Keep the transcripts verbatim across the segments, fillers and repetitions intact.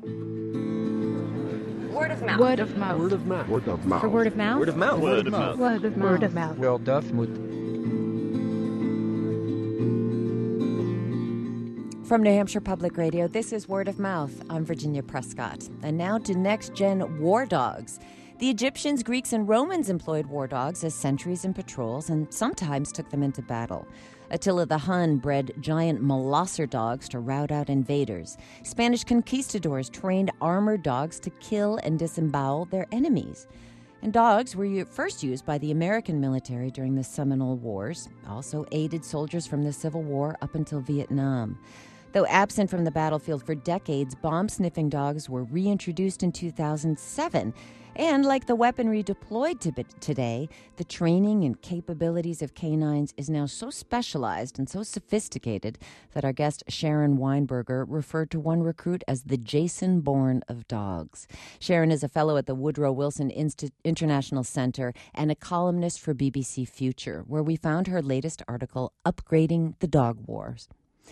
Word of mouth. Word of mouth. Word of mouth. Word of mouth. For word of mouth? Word of mouth. Word of mouth. Word of mouth. Word of mouth. Word of mouth. From New Hampshire Public Radio, this is Word of Mouth. I'm Virginia Prescott. And now to next-gen war dogs. The Egyptians, Greeks, and Romans employed war dogs as sentries and patrols and sometimes took them into battle. Attila the Hun bred giant molosser dogs to rout out invaders. Spanish conquistadors trained armored dogs to kill and disembowel their enemies. And dogs were first used by the American military during the Seminole Wars, also aided soldiers from the Civil War up until Vietnam. Though absent from the battlefield for decades, bomb-sniffing dogs were reintroduced in two thousand seven. And like the weaponry deployed to today, the training and capabilities of canines is now so specialized and so sophisticated that our guest Sharon Weinberger referred to one recruit as the Jason Bourne of dogs. Sharon is a fellow at the Woodrow Wilson Inst- International Center and a columnist for B B C Future, where we found her latest article, Upgrading the Dog Wars.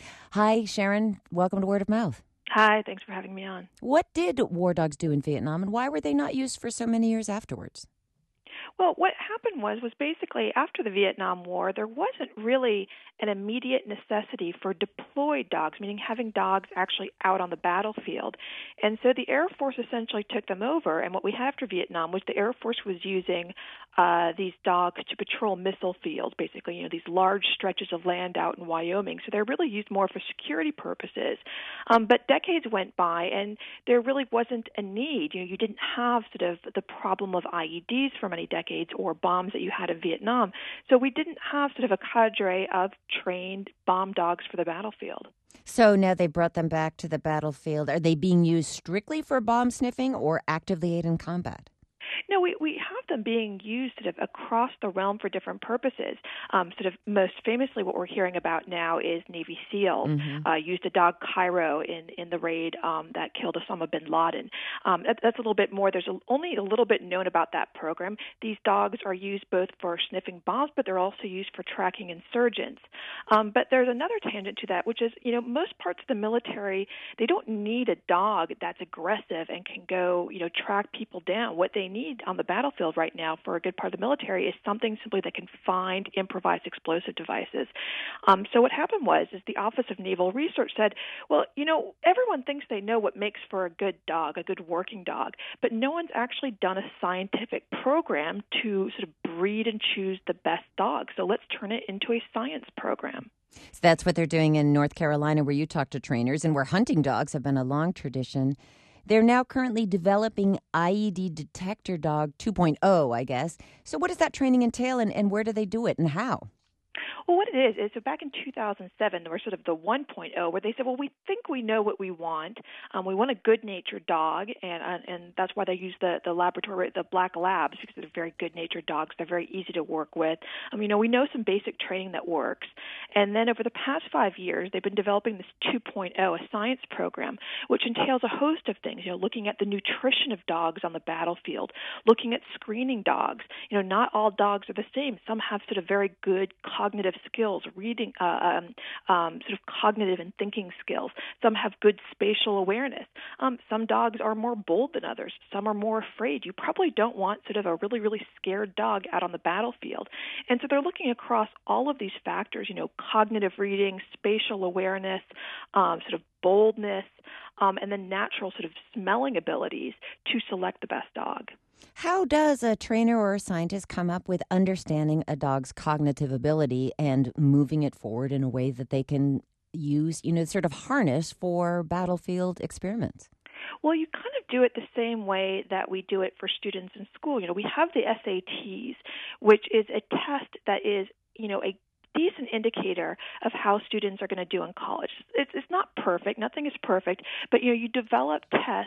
Hi, Sharon. Welcome to Word of Mouth. Hi, thanks for having me on. What did war dogs do in Vietnam, and why were they not used for so many years afterwards? Well, what happened was was basically after the Vietnam War, there wasn't really an immediate necessity for deployed dogs, meaning having dogs actually out on the battlefield. And so the Air Force essentially took them over, and what we had after Vietnam was the Air Force was using uh, these dogs to patrol missile fields, basically, you know, these large stretches of land out in Wyoming. So they're really used more for security purposes. Um, but decades went by, and there really wasn't a need. You know, you didn't have sort of the problem of I E Ds for many decades or bombs that you had in Vietnam. So we didn't have sort of a cadre of trained bomb dogs for the battlefield. So now they brought them back to the battlefield. Are they being used strictly for bomb sniffing or actively aid in combat? No, we, we have them being used sort of across the realm for different purposes. Um, sort of most famously what we're hearing about now is Navy SEALs mm-hmm. uh, used the dog Cairo in, in the raid um, that killed Osama bin Laden. Um, that, that's a little bit more. There's a, only a little bit known about that program. These dogs are used both for sniffing bombs, but they're also used for tracking insurgents. Um, but there's another tangent to that, which is, you know, most parts of the military, they don't need a dog that's aggressive and can go, you know, track people down. What they need on the battlefield right now for a good part of the military is something simply that can find improvised explosive devices. Um, so what happened was is the Office of Naval Research said, well, you know, everyone thinks they know what makes for a good dog, a good working dog, but no one's actually done a scientific program to sort of breed and choose the best dog. So let's turn it into a science program. So that's what they're doing in North Carolina, where you talk to trainers and where hunting dogs have been a long tradition. They're now currently developing I E D Detector Dog two point oh, I guess. So what does that training entail, and, and where do they do it, and how? Well, what it is, is so back in two thousand seven, there was sort of the one point oh, where they said, well, we think we know what we want. Um, we want a good-natured dog, and uh, and that's why they use the, the laboratory, the black labs, because they're very good-natured dogs. They're very easy to work with. Um, you know, we know some basic training that works. And then over the past five years, they've been developing this two point oh, a science program, which entails a host of things, you know, looking at the nutrition of dogs on the battlefield, looking at screening dogs. You know, not all dogs are the same. Some have sort of very good cognitive skills, reading, uh, um, um, sort of cognitive and thinking skills. Some have good spatial awareness. Um, some dogs are more bold than others. Some are more afraid. You probably don't want sort of a really, really scared dog out on the battlefield. And so they're looking across all of these factors, you know, cognitive reading, spatial awareness, um, sort of boldness, um, and then natural sort of smelling abilities to select the best dog. How does a trainer or a scientist come up with understanding a dog's cognitive ability and moving it forward in a way that they can use, you know, sort of harness for battlefield experiments? Well, you kind of do it the same way that we do it for students in school. You know, we have the S A Ts, which is a test that is, you know, a decent indicator of how students are going to do in college. It's, it's not perfect. Nothing is perfect. But, you know, you develop tests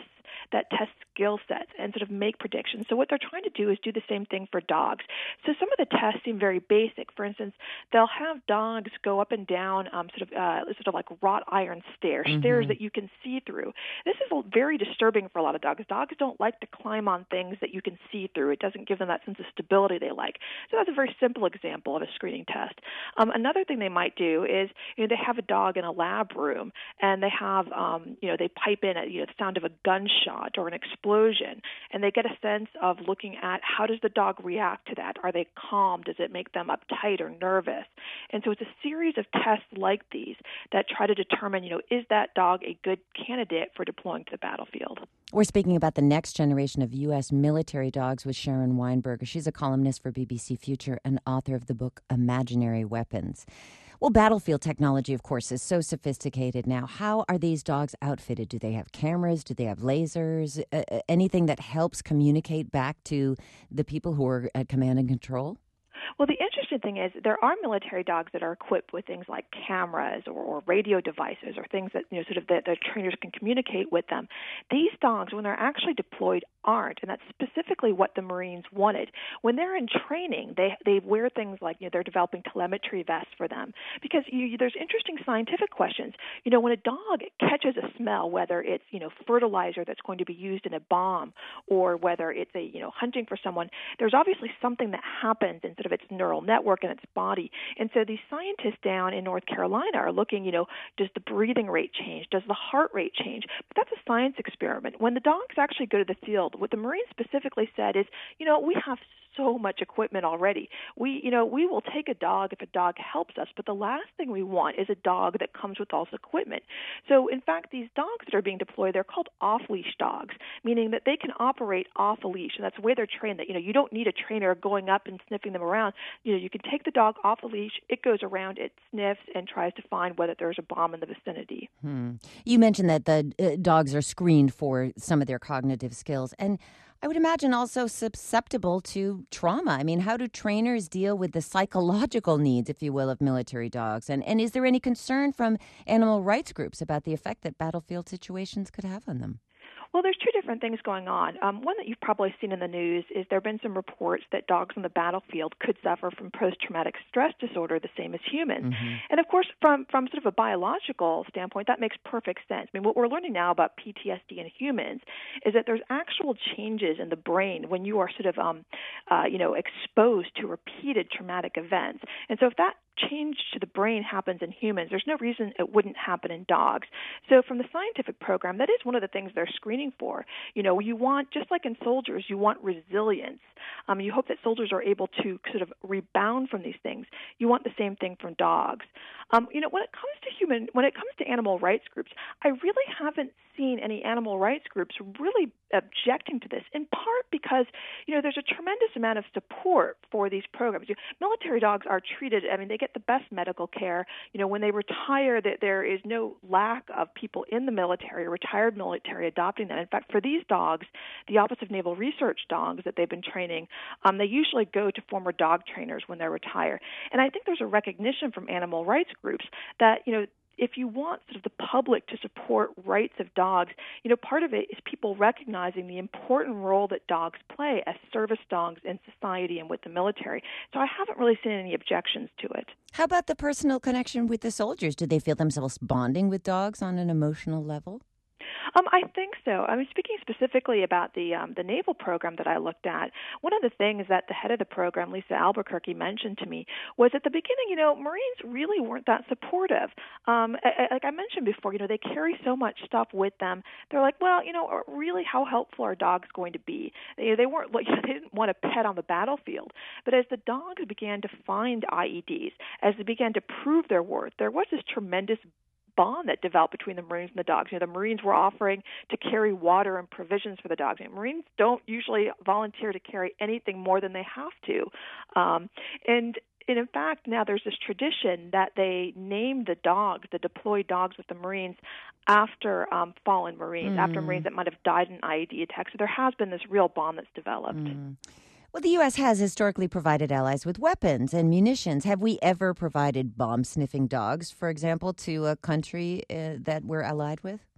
that test skill sets and sort of make predictions. So what they're trying to do is do the same thing for dogs. So some of the tests seem very basic. For instance, they'll have dogs go up and down um, sort of uh, sort of like wrought iron stairs, mm-hmm. stairs that you can see through. This is very disturbing for a lot of dogs. Dogs don't like to climb on things that you can see through. It doesn't give them that sense of stability they like. So that's a very simple example of a screening test. Um, another thing they might do is, you know, they have a dog in a lab room, and they have, um, you know, they pipe in a, you know, the sound of a gunshot or an explosion, and they get a sense of looking at how does the dog react to that? Are they calm? Does it make them uptight or nervous? And so it's a series of tests like these that try to determine, you know, is that dog a good candidate for deploying to the battlefield? We're speaking about the next generation of U S military dogs with Sharon Weinberger. She's a columnist for B B C Future and author of the book Imaginary Weapons. Well, battlefield technology, of course, is so sophisticated now. How are these dogs outfitted? Do they have cameras? Do they have lasers? Uh, anything that helps communicate back to the people who are at command and control? Well, the interesting thing is there are military dogs that are equipped with things like cameras or, or radio devices or things that, you know, sort of the, the trainers can communicate with them. These dogs, when they're actually deployed, aren't, and that's specifically what the Marines wanted. When they're in training, they they wear things like, you know, they're developing telemetry vests for them because you, there's interesting scientific questions. You know, when a dog catches a smell, whether it's, you know, fertilizer that's going to be used in a bomb or whether it's a, you know, hunting for someone, there's obviously something that happens in sort of its neural network in its body. And so these scientists down in North Carolina are looking, you know, does the breathing rate change? Does the heart rate change? But that's a science experiment. When the dogs actually go to the field, what the Marines specifically said is, you know, we have so much equipment already. We, you know, we will take a dog if a dog helps us, but the last thing we want is a dog that comes with all this equipment. So, in fact, these dogs that are being deployed, they're called off-leash dogs, meaning that they can operate off a leash, and that's the way they're trained. That, you know, you don't need a trainer going up and sniffing them around. You know, you can take the dog off a leash, it goes around, it sniffs, and tries to find whether there's a bomb in the vicinity. Hmm. You mentioned that the uh, dogs are screened for some of their cognitive skills, and I would imagine also susceptible to trauma. I mean, how do trainers deal with the psychological needs, if you will, of military dogs? And, and is there any concern from animal rights groups about the effect that battlefield situations could have on them? Well, there's two different things going on. Um, one that you've probably seen in the news is there have been some reports that dogs on the battlefield could suffer from post-traumatic stress disorder the same as humans. Mm-hmm. And, of course, from, from sort of a biological standpoint, that makes perfect sense. I mean, what we're learning now about P T S D in humans is that there's actual changes in the brain when you are sort of, um, uh, you know, exposed to repeated traumatic events. And so if that change to the brain happens in humans, there's no reason it wouldn't happen in dogs. So from the scientific program, that is one of the things they're screening for. You know, you want, just like in soldiers, you want resilience. Um, you hope that soldiers are able to sort of rebound from these things. You want the same thing from dogs. Um, you know, when it comes to human, when it comes to animal rights groups, I really haven't seen any animal rights groups really objecting to this, in part because, you know, there's a tremendous amount of support for these programs. You know, military dogs are treated, I mean, they get the best medical care. You know, when they retire, that there is no lack of people in the military, retired military, adopting them. In fact, for these dogs, the Office of Naval Research dogs that they've been training, um, they usually go to former dog trainers when they retire. And I think there's a recognition from animal rights groups that, you know, if you want sort of the public to support rights of dogs, you know, part of it is people recognizing the important role that dogs play as service dogs in society and with the military. So I haven't really seen any objections to it. How about the personal connection with the soldiers? Do they feel themselves bonding with dogs on an emotional level? Um, I think so. I mean, speaking specifically about the um, the naval program that I looked at, one of the things that the head of the program, Lisa Albuquerque, mentioned to me was at the beginning, you know, Marines really weren't that supportive. Um, I, like I mentioned before, you know, they carry so much stuff with them. They're like, well, you know, really, how helpful are dogs going to be? They, they weren't, like, they didn't want a pet on the battlefield. But as the dogs began to find I E Ds, as they began to prove their worth, there was this tremendous bond that developed between the Marines and the dogs. You know, the Marines were offering to carry water and provisions for the dogs. You know, Marines don't usually volunteer to carry anything more than they have to. Um, and And in fact, now there's this tradition that they name the dogs, the deployed dogs with the Marines, after um, fallen Marines, mm. after Marines that might have died in an I E D attack. So there has been this real bond that's developed. Mm. Well, the U S has historically provided allies with weapons and munitions. Have we ever provided bomb-sniffing dogs, for example, to a country uh, that we're allied with?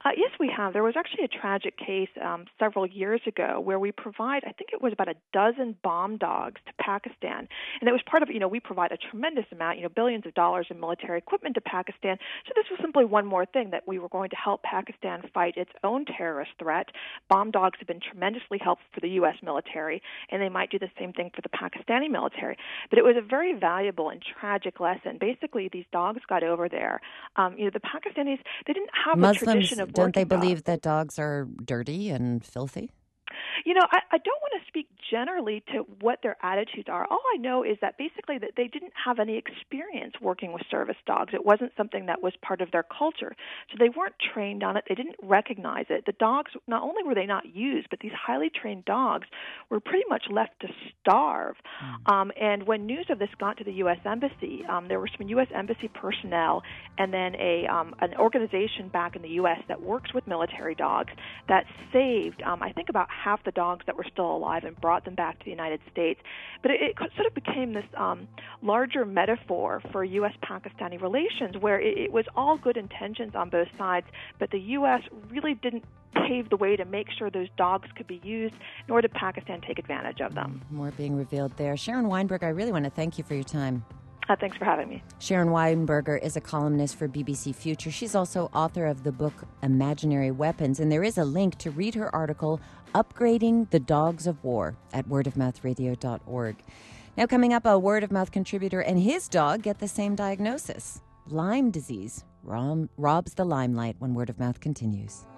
Uh, yes, we have. There was actually a tragic case um, several years ago where we provide, I think it was about a dozen bomb dogs to Pakistan. And it was part of, you know, we provide a tremendous amount, you know, billions of dollars in military equipment to Pakistan. So this was simply one more thing that we were going to help Pakistan fight its own terrorist threat. Bomb dogs have been tremendously helpful for the U S military, and they might do the same thing for the Pakistani military. But it was a very valuable and tragic lesson. Basically, these dogs got over there. Um, you know, the Pakistanis, they didn't have Muslims, a tradition of don't they believe dogs. that dogs are dirty and filthy? You know, I, I don't want to speak generally to what their attitudes are. All I know is that basically that they didn't have any experience working with service dogs. It wasn't something that was part of their culture. So they weren't trained on it. They didn't recognize it. The dogs, not only were they not used, but these highly trained dogs were pretty much left to starve. Mm. Um, and when news of this got to the U S Embassy, um, there were some U S Embassy personnel and then a um, an organization back in the U S that works with military dogs that saved, um, I think, about half the dogs that were still alive and brought them back to the United States. But it, it sort of became this um, larger metaphor for U S Pakistani relations where it, it was all good intentions on both sides, but the U S really didn't pave the way to make sure those dogs could be used, nor did Pakistan take advantage of them. More being revealed there. Sharon Weinberger, I really want to thank you for your time. Uh, thanks for having me. Sharon Weinberger is a columnist for B B C Future. She's also author of the book Imaginary Weapons, and there is a link to read her article, Upgrading the Dogs of War, at word of mouth radio dot org. Now coming up, a Word of Mouth contributor and his dog get the same diagnosis. Lyme disease robs the limelight when Word of Mouth continues.